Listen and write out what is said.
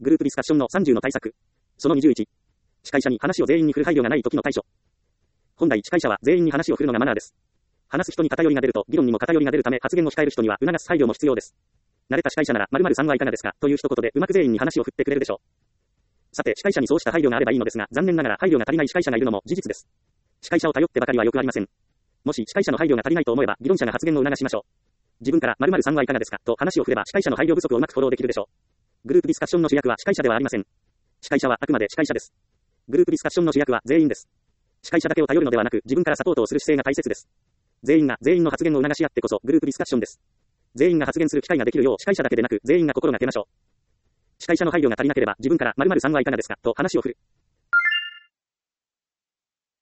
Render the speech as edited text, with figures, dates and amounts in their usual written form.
グループディスカッションの30の対策。その21。司会者に話を全員に振る配慮がない時の対処。本来司会者は全員に話を振るのがマナーです。話す人に偏りが出ると議論にも偏りが出るため発言を控える人には促す配慮も必要です。慣れた司会者なら〇〇さんはいかがですかという一言でうまく全員に話を振ってくれるでしょう。さて司会者にそうした配慮があればいいのですが、残念ながら配慮が足りない司会者がいるのも事実です。司会者を頼ってばかりはよくありません。もし司会者の配慮が足りないと思えば議論者が発言を促しましょう。自分から〇〇さんはいかがですかと話を振れば司会者の配慮不足をうまくフォローできるでしょう。グループディスカッションの主役は司会者ではありません。司会者はあくまで司会者です。グループディスカッションの主役は全員です。司会者だけを頼るのではなく自分からサポートをする姿勢が大切です。全員が全員の発言を促し合ってこそグループディスカッションです。全員が発言する機会ができるよう司会者だけでなく全員が心がけましょう。司会者の配慮が足りなければ自分から〇〇さんはいかがですかと話を振る。